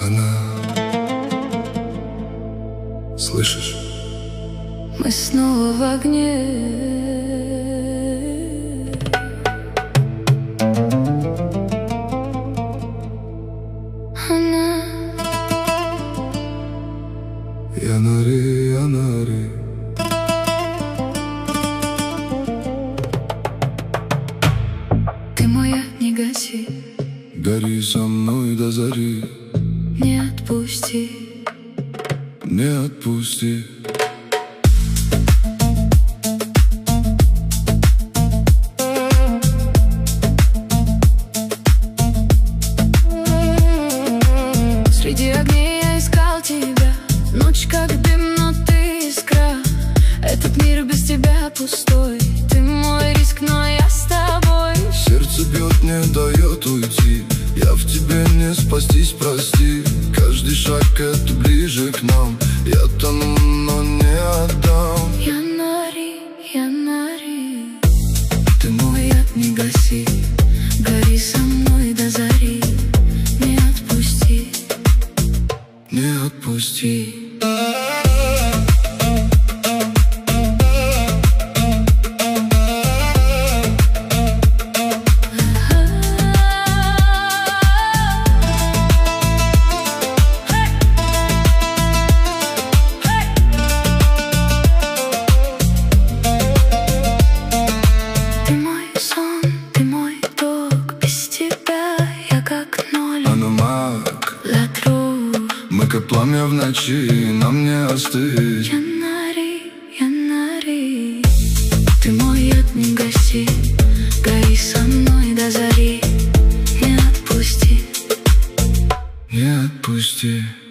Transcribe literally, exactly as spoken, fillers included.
она. Слышишь? Мы снова в огне. Она. Янари, янари. Ты моя, не гаси, Гори со мной до зари, не отпусти. не отпусти. Среди огней я искал тебя, ночь как дым, но ты искра. Этот мир без тебя пустой, ты мой риск, но я с тобой. Сердце бьет, не дает уйти, я в тебе не спастись, прости. Каждый шаг это ближе к нам, я тону, но не отдам. Янари, янари, ты мой яд, не гаси, гори со мной до зари, не отпусти, не отпусти. Мы как пламя в ночи, нам не остыть. Янари, янари, ты мой яд, не гаси, гори со мной до зари, не отпусти, не отпусти.